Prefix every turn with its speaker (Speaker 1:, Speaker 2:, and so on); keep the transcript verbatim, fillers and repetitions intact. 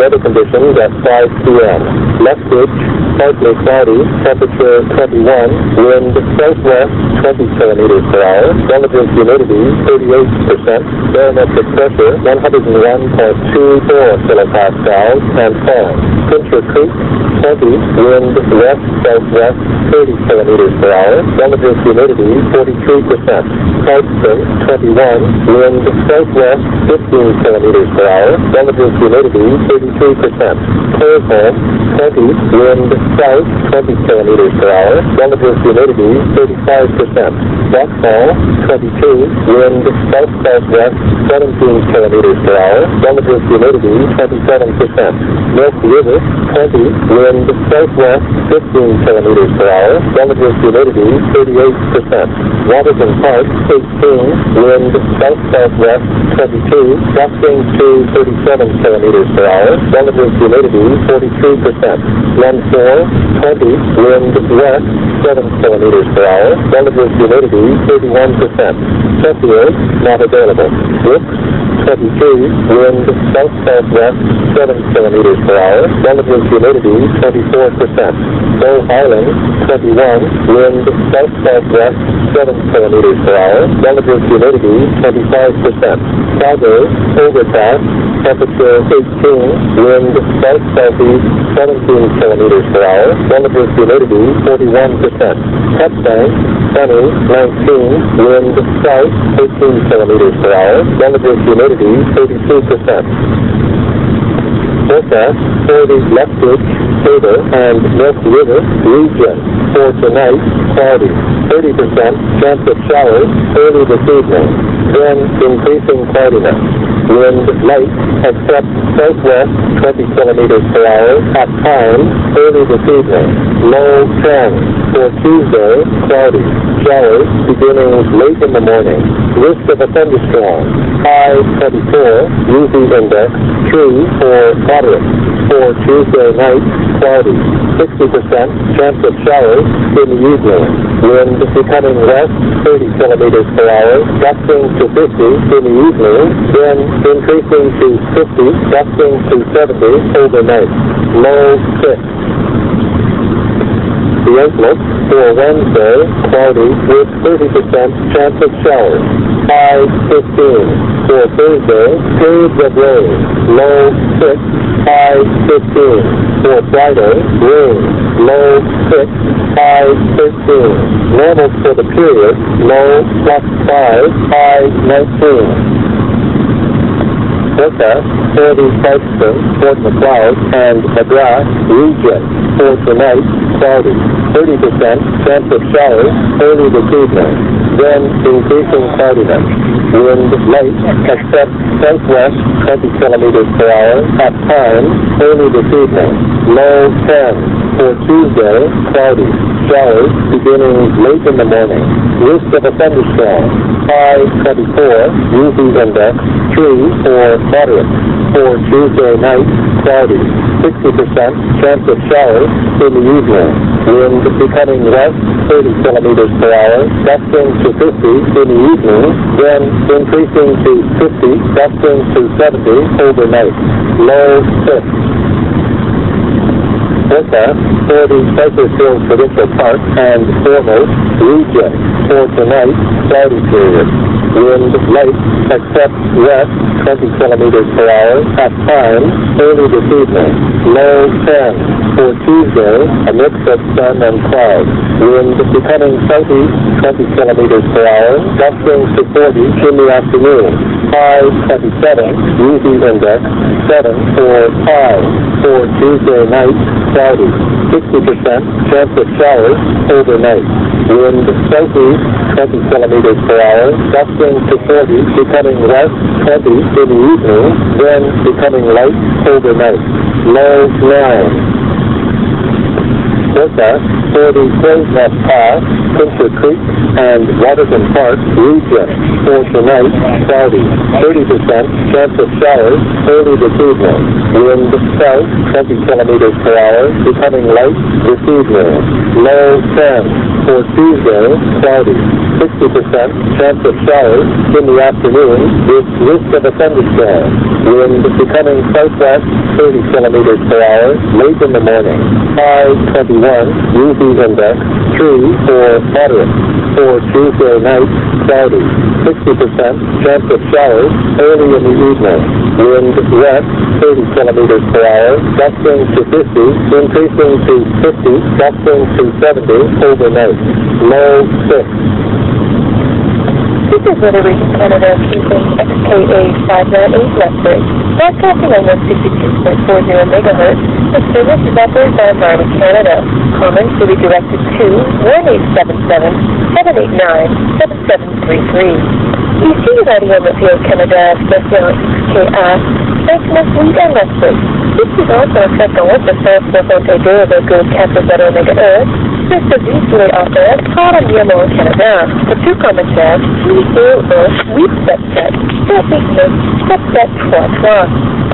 Speaker 1: weather conditions at five p m Lethbridge, partly cloudy, temperature twenty-one, wind southwest twenty kilometers per hour, relative humidity thirty-eight percent, barometric pressure one hundred one point two four kilopascals, and falling. Pincher Creek, twenty, wind west southwest thirty kilometers per hour, relative humidity forty-three percent. Clarkston, twenty-one, wind southwest fifteen kilometers per hour, relative humidity thirty-three percent. Claresholm, twenty, wind south twenty kilometers per hour, relative humidity thirty-five percent. Vauxhall, twenty-two, wind south-southwest seventeen kilometers per hour, relative humidity twenty-seven percent. Milk River, twenty, wind southwest fifteen kilometers per hour, relative humidity thirty-eight percent. Waterton Park, eighteen, wind south-southwest twenty-two, gusting to thirty-seven kilometers per hour, relative humidity forty-three percent. Glen four, twenty, wind west seven kilometers per hour, relative humidity thirty-one percent. Sheffield, not available. Brooks, twenty-two, wind south-southwest seven kilometers per hour, relative humidity twenty-four percent. Bow Island, twenty-one, wind south-southwest seven kilometers per hour, relative humidity twenty-five percent. Calgary, overcast, temperature eighteen, wind south-southeast seventeen kilometers per hour, relative humidity forty-one percent. Cutbank, sunny, nineteen, wind south eighteen kilometers per hour, relative humidity thirty-two percent. Forecast for the Lethbridge, Taber, and Milk River region. For tonight, cloudy, thirty percent chance of showers early this evening, then increasing cloudiness. Wind light except southwest twenty kilometers per hour at times early this evening. Low ten. For Tuesday, cloudy. Showers beginning late in the morning. Risk of a thunderstorm. High twenty-four. U V index three for moderate. For Tuesday night, cloudy. sixty percent chance of showers in the evening. Wind becoming west thirty kilometers per hour, gusting to fifty in the evening, then increasing to fifty, gusting to seventy overnight. Low six. The outlook for Wednesday, cloudy with thirty percent chance of showers. High fifteen. For Thursday, periods of rain. Low six. High fifteen. For Friday, rain. Low six. High thirteen. Normal for the period. Low plus five. High nineteen. Forecast for the Clarkston, Fort Macleod, and McGrath region. For tonight, cloudy. thirty percent chance of showers early this evening, then increasing cloudiness. Wind light except southwest twenty kilometers per hour at times early this evening. Low ten. For Tuesday, cloudy. Showers beginning late in the morning. Risk of a thunderstorm. High twenty-four. U V index three for moderate. For Tuesday night, cloudy. sixty percent chance of showers in the evening. Wind becoming west thirty kilometers per hour, gusting to fifty in the evening, then increasing to fifty, gusting to seventy overnight. Low six. Forecast for the Bakersfield Provincial Park and Foremost region. For tonight, cloudy period. Wind light except west twenty kilometers per hour at times early this evening. Low ten. For Tuesday, a mix of sun and clouds. Wind becoming southeast twenty kilometers per hour, gusting to forty in the afternoon. High twenty-seven. U V index seven for high. For Tuesday night, cloudy. sixty percent chance of showers overnight. Wind southeast twenty kilometers per hour, gusting to forty, becoming west twenty in the evening, then becoming light overnight. Low nine. Forecast for the Crow's Nest Pass, Pincher Creek, and Waterton Park region. For tonight, cloudy. thirty percent chance of showers early this evening. Wind south twenty kilometers per hour, becoming light this evening. Low ten. For Tuesday, cloudy. sixty percent chance of showers in the afternoon with risk of a thunderstorm. Wind becoming southwest thirty centimeters per hour late in the morning. five twenty-one, U V index three for moderate. For Tuesday night, cloudy. sixty percent chance of showers early in the evening. Wind west thirty centimeters per hour, gusting to fifty, increasing to fifty, gusting to seventy overnight. Low six.
Speaker 2: This is Weather Region Canada using X K A five ninety-eight Lethbridge, broadcasting on sixty-two point four zero megahertz. The service is operated by Environment Canada. Comments will be directed to one eight seven seven, seven eight nine, seven seven three three. Ici Radio Météo Canada, station X K A cinquante-neuf à Lethbridge. Diffusant sur la fréquence de cent soixante-deux virgule quatre zéro mégahertz. Ce service est offert par Environnement Canada. Pour tout commentaire, huit zéro un, huit sept sept, sept huit neuf, sept sept trois trois.